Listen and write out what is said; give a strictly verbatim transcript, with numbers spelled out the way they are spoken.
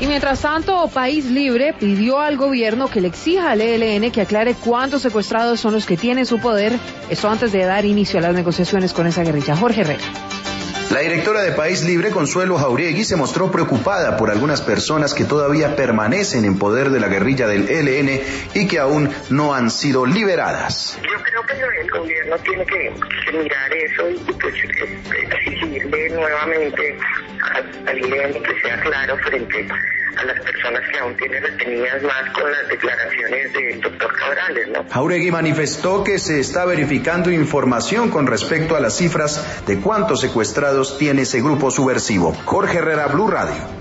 Y mientras tanto, País Libre pidió al gobierno que le exija al E L N que aclare cuántos secuestrados son los que tienen su poder, esto antes de dar inicio a las negociaciones con esa guerrilla. Jorge Herrera. La directora de País Libre, Consuelo Jáuregui, se mostró preocupada por algunas personas que todavía permanecen en poder de la guerrilla del E L N y que aún no han sido liberadas. Yo creo que el gobierno tiene que, que mirar eso y pues, exigirle nuevamente al E L N que sea claro frente a las personas que aún tienen retenidas, más con las declaraciones del doctor Cabrales, ¿no? Jáuregui manifestó que se está verificando información con respecto a las cifras de cuántos secuestrados tiene ese grupo subversivo. Jorge Herrera, Blue Radio.